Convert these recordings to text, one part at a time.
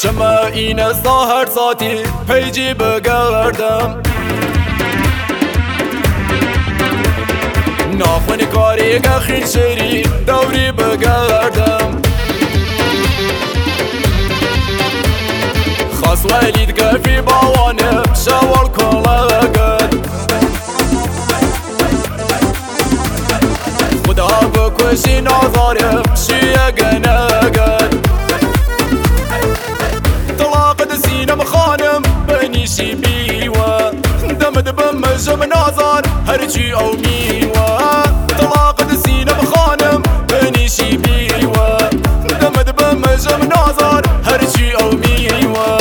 شما این از هر ساعتی پیجی بگردم ناخونی کاری که خیل شری دوری بگردم خاص ولید که فی باوانم شوال کلاگد خدا بکشی نازارم شیه گنگد طلاقت سینم خانم بنیشی بیوه دمد بمجم نازار هرچی او میوه طلاقت سینم خانم بنیشی بیوه دمد بمجم نازار هرچی او میوه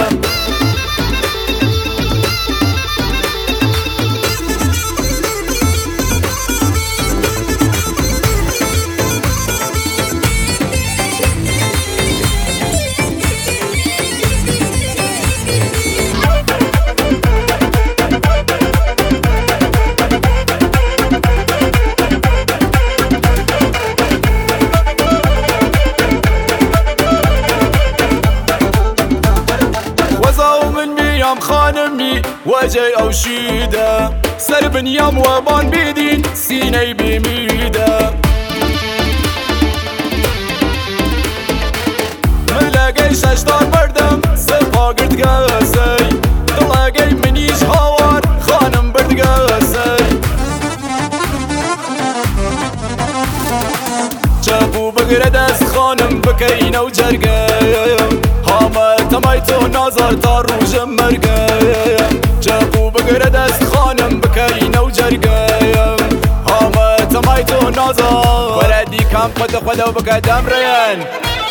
خانمي وجهي او شيده سر بنيام وبان بيدين سيني بميده ملاقي شاشدار بردم سبا قرد قاسي تلاقي منيش هوار خانم برد قاسي جابو بقرد از خانم بكين او جرقايم هاما تمايتو نازار تاروج مرقايم جابو بقرد از خانم بكين او جرقايم هاما تمايتو نازار ولدي كام قد خدا وبقدم ريان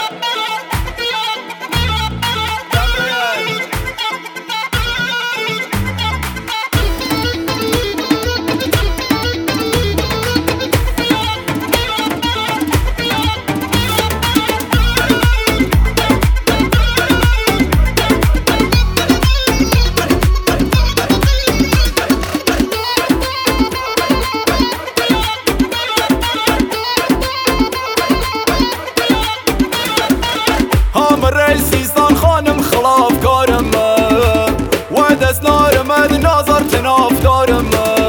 سیستان خانم خلاف کارم و دست نارمد نازار تناف دارم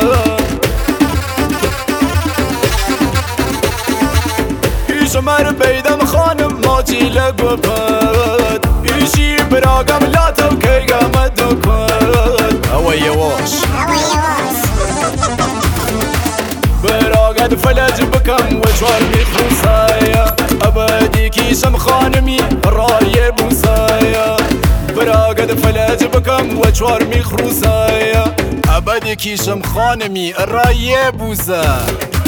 ایش مر بیدم خانم ماچی لگو پد ایشی براغم لاتو کیگم دکد اوه یواش براغد فلج بکم و چوار میخوصایا ابدی کیشم خانمی رای بوسایا براقد فلج بکم و چوار میخروسایا ابدی کیشم خانمی رای بوسا